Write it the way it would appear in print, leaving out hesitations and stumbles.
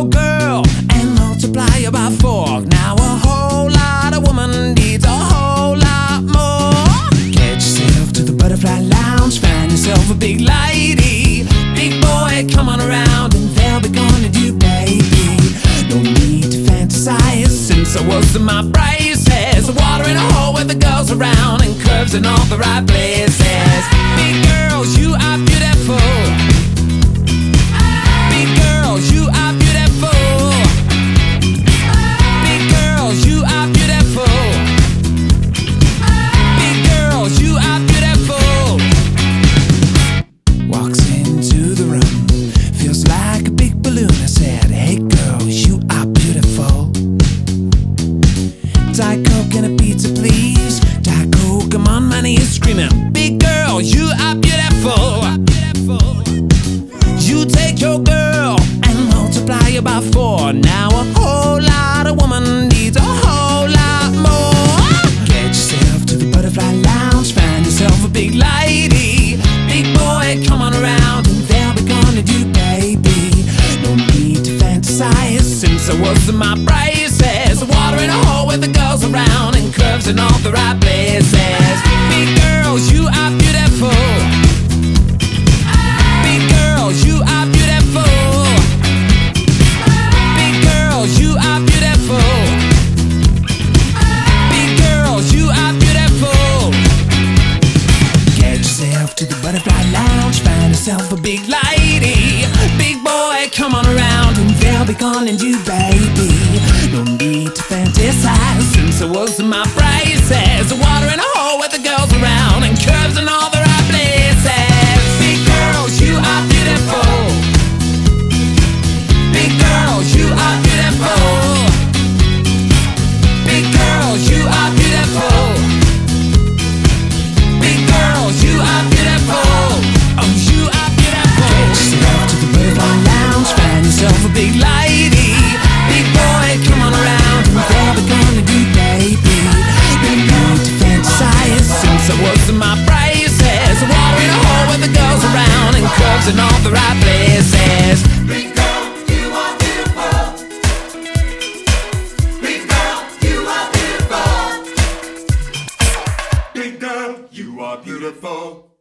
your girl and multiply her by 4. Now a whole lot of woman needs a whole lot more. Get yourself to the Butterfly Lounge, find yourself a big lady. Big boy, come on around and they'll be gonna do, baby. No need to fantasize, since I was in my braces. Water in a hole with the girls around and curves in all the right places. Big girls, you are beautiful. Big girls, you are beautiful. Big girls, you are beautiful. Big girls, you are beautiful. Walks into the room, feels like a big balloon. I said, hey girls, you are beautiful. Diet Coke and a pizza, please. Diet Coke, I'm on my knees screaming, big girl, you are beautiful. You take your girl and multiply her by 4. Now a whole lot of woman needs a whole lot more. Get yourself to the Butterfly Lounge, find yourself a big lady. Big boy, come on around and they'll be gonna do, baby. No need to fantasize, since I was in my braces. Water in a hole with the girls around and curves in all the right places. Big girls, you are beautiful. Big girls, you are beautiful. Big girls, you are beautiful. Big girls, you are beautiful. Get yourself to the Butterfly Lounge, find yourself a big lady. Big boy, come on around and they'll be calling you, baby. No need to fantasize, since I was in my braces. Water in a hole with the girls around and curves in all the right places. Big girls, you are beautiful. Big girls, you are beautiful. Big girls, you are beautiful. Big girls, you are beautiful. Oh, you are beautiful. Get yourself to the Butterfly Lounge, find yourself a big lady. Big boy, come on around and they'll be gonna do, baby. No need to fantasize, since I was in my braces. Water in a hole with the girls around and curves in all the right places. Big girl, you are beautiful. Big girl, you are beautiful. Big girl, you are beautiful.